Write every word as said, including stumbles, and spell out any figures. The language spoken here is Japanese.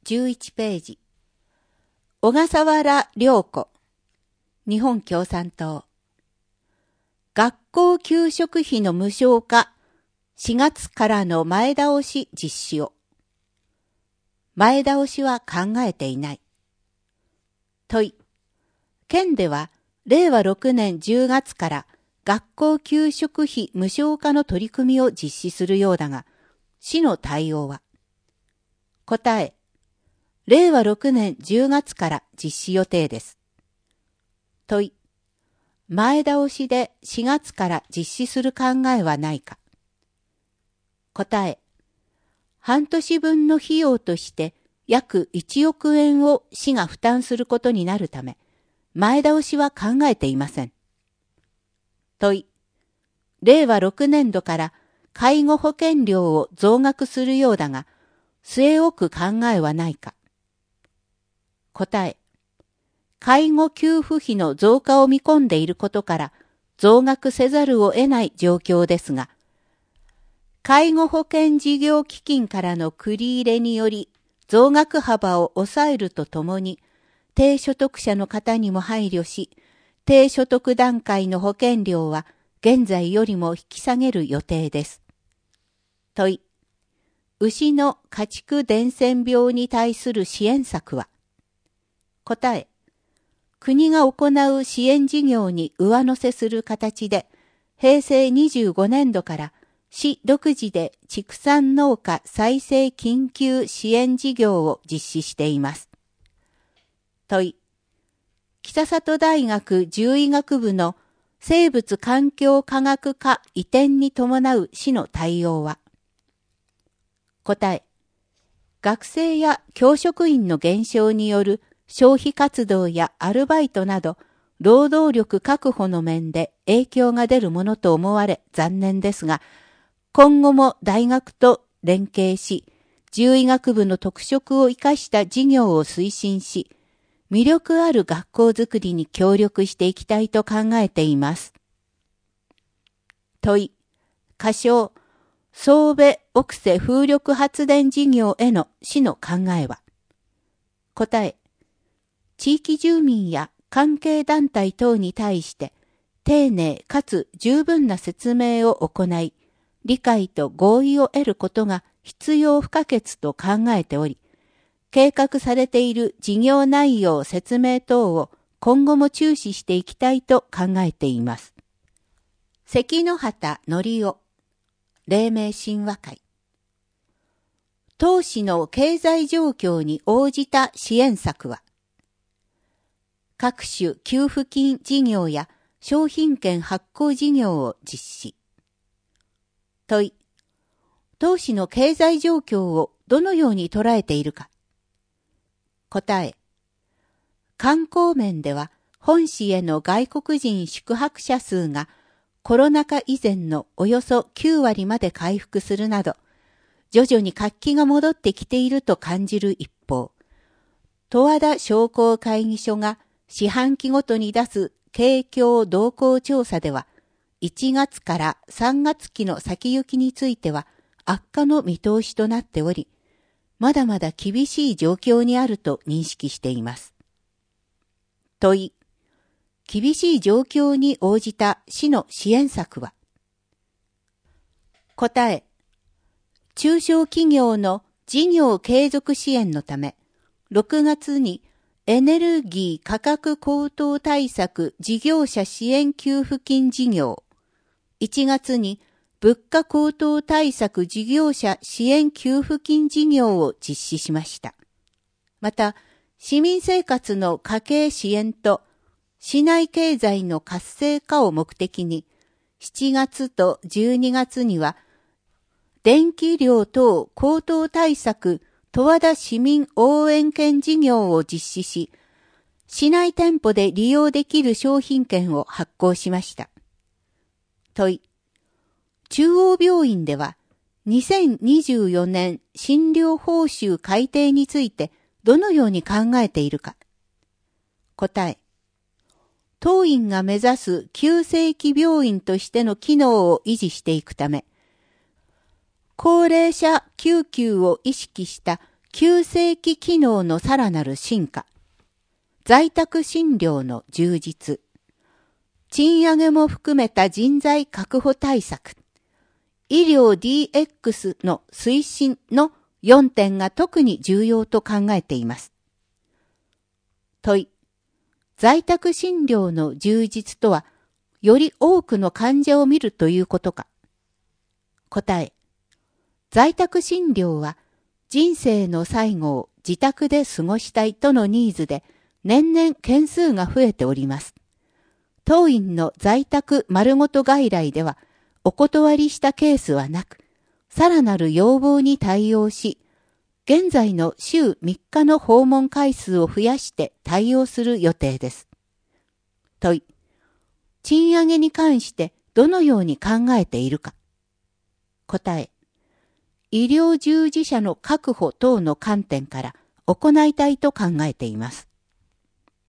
じゅういちページ。小笠原良子、日本共産党。学校給食費の無償化、しがつからの前倒し実施を。前倒しは考えていない。問い。県では、れいわろくねんじゅうがつから学校給食費無償化の取り組みを実施するようだが、市の対応は。答え。れいわろくねんじゅうがつから実施予定です。問い。前倒しでしがつから実施する考えはないか。答え。半年分の費用として約いちおくえんを市が負担することになるため、前倒しは考えていません。問い。れいわろくねんどから介護保険料を増額するようだが、据え置く考えはないか。答え。介護給付費の増加を見込んでいることから増額せざるを得ない状況ですが、介護保険事業基金からの繰り入れにより増額幅を抑えるとともに、低所得者の方にも配慮し、低所得段階の保険料は現在よりも引き下げる予定です。問い。牛の家畜伝染病に対する支援策は。答え。国が行う支援事業に上乗せする形で、へいせいにじゅうごねんどから市独自で畜産農家再生緊急支援事業を実施しています。問い。北里大学獣医学部の生物環境科学科移転に伴う市の対応は。答え。学生や教職員の減少による消費活動やアルバイトなど、労働力確保の面で影響が出るものと思われ残念ですが、今後も大学と連携し、獣医学部の特色を生かした事業を推進し、魅力ある学校づくりに協力していきたいと考えています。問い。仮称、総部奥瀬風力発電事業への市の考えは。答え。地域住民や関係団体等に対して丁寧かつ十分な説明を行い、理解と合意を得ることが必要不可欠と考えており、計画されている事業内容説明等を今後も注視していきたいと考えています。関野畑則夫、黎明神話会。当市の経済状況に応じた支援策は、各種給付金事業や商品券発行事業を実施。問い。当市の経済状況をどのように捉えているか。答え。観光面では本市への外国人宿泊者数がコロナ禍以前のおよそきゅうわりまで回復するなど、徐々に活気が戻ってきていると感じる一方、十和田商工会議所が四半期ごとに出す景況動向調査では、いちがつからさんがつ期の先行きについては悪化の見通しとなっており、まだまだ厳しい状況にあると認識しています。問い。厳しい状況に応じた市の支援策は。答え。中小企業の事業継続支援のため、ろくがつにエネルギー価格高騰対策事業者支援給付金事業、いちがつに物価高騰対策事業者支援給付金事業を実施しました。また、市民生活の家計支援と市内経済の活性化を目的に、しちがつとじゅうにがつには、電気料等高騰対策十和田市民応援券事業を実施し、市内店舗で利用できる商品券を発行しました。問い。中央病院では、にせんにじゅうよねん診療報酬改定についてどのように考えているか。答え。当院が目指す急性期病院としての機能を維持していくため、高齢者救急を意識した急性期機能のさらなる進化、在宅診療の充実、賃上げも含めた人材確保対策、医療 ディーエックス の推進のよんてんが特に重要と考えています。問い、在宅診療の充実とは、より多くの患者を見るということか。答え、在宅診療は人生の最後を自宅で過ごしたいとのニーズで年々件数が増えております。当院の在宅丸ごと外来ではお断りしたケースはなく、さらなる要望に対応し、現在の週みっかの訪問回数を増やして対応する予定です。問い、賃上げに関してどのように考えているか。答え、医療従事者の確保等の観点から行いたいと考えています。